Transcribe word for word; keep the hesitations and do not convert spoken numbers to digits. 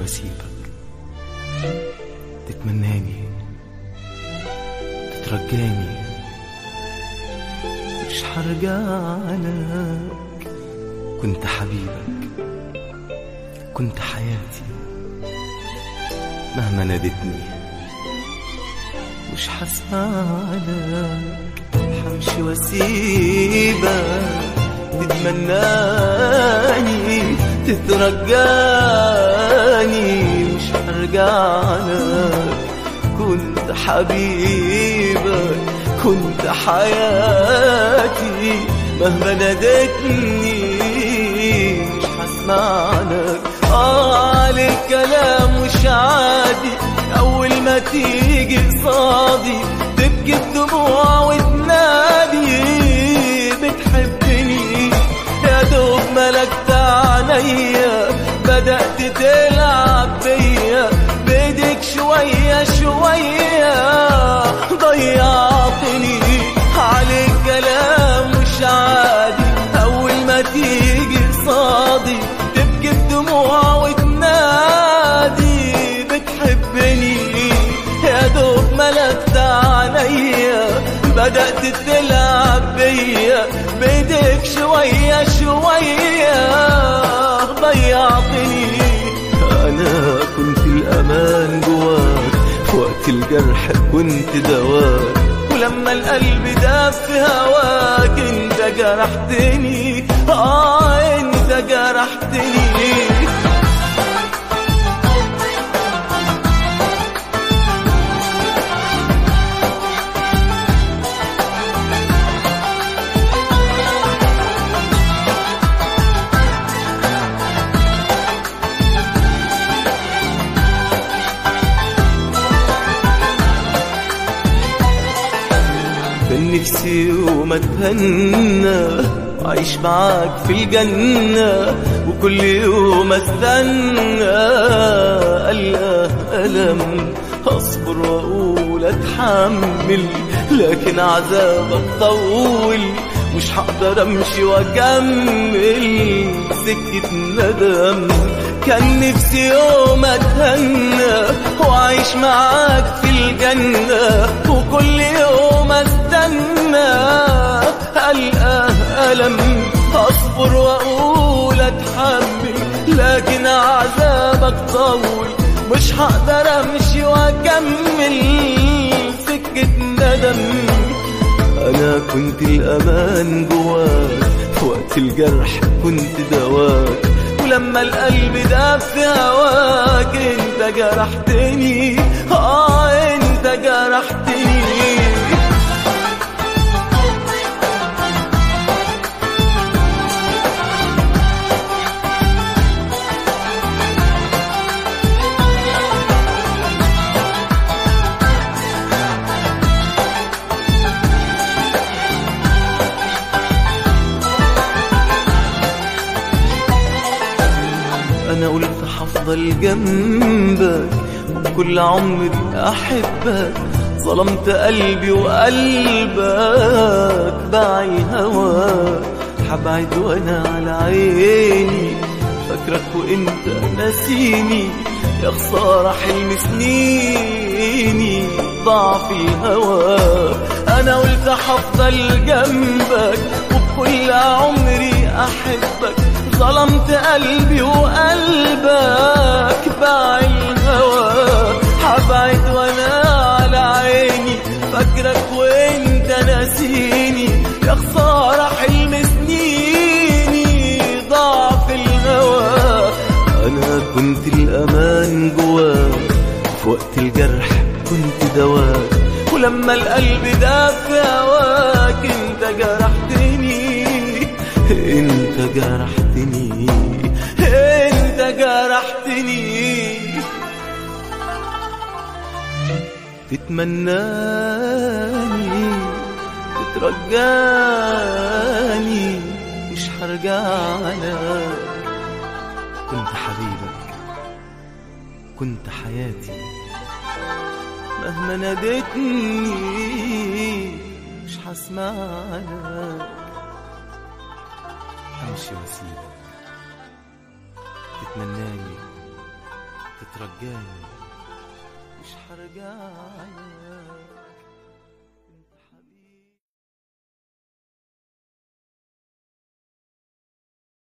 واسيبك، تتمناني تترجاني، مش هرجعلك. كنت حبيبك، كنت حياتي، مهما نادتني مش هسمعلك. همشي واسيبك، تتمناني تترجاني، مش هرجعلك. كنت حبيبك، كنت حياتي، مهما نادتني مش هسمعلك. آه عليك كلام مش عادي، أول ما تيجي قصادي تبكي الدموع وتنادي بتحبني. يا دوب ملكت عينيا بدأت تلعب بيا، بيدك شوية شوية ضيعتني. عليك كلام مش عادي، أول ما تيجي قصادي تبكي الدموع وتنادي بتحبني. يا دوب ملكت عينيا بدأت تلعب بيا، بيدك شوية شوية ضيعتني. أنا كنت الأمان جواك، في وقت الجرح كنت دواك، ولما القلب داب في هواك انت جرحتني. آه انت جرحتني. كان نفسي يوم اتهنى وعيش معاك في الجنة، وكل يوم استنى ألقى ألم، أصبر وأقول أتحمل، لكن عذابك طول، مش هقدر أمشي وأكمل سكة ندم. كان نفسي يوم أتهنى وعيش معاك في الجنة، وكل يوم استنى ألقى ألم، أصبر وأقول أتحمل، لكن عذابك طول، مش هقدر أمشي وأكمل سكة ندم. أنا كنت الأمان جواك، في وقت الجرح كنت دواك، ولما القلب داب في هواك انت جرحتني. آه انت جرحتني. أنا قلت هفضل جنبك وبكل عمري أحبك، ظلمت قلبي وقلبك باعي هواك، حبعد وأنا على عيني فاكرك وإنت ناسيني. يا خسارة حلم سنيني ضاع في الهوى. أنا قلت هفضل جنبك وبكل عمري أحبك، ظلمت قلبي وقلبك باعي الهوى، حبعد وانا على عيني فاكرك وانت ناسيني. يا خسارة حلم سنيني ضاع في الهوى. انا كنت الامان جواك، في وقت الجرح كنت دواك، ولما القلب داب في هواك انت جرحتني. انت جرحتني، انت جرحتني. تتمناني تترجاني، مش هرجعلك. كنت حبيبك، كنت حياتي، مهما نادتني مش هسمعلك. همشي واسيبك، تتمناني تترجاني مش حرجع لك.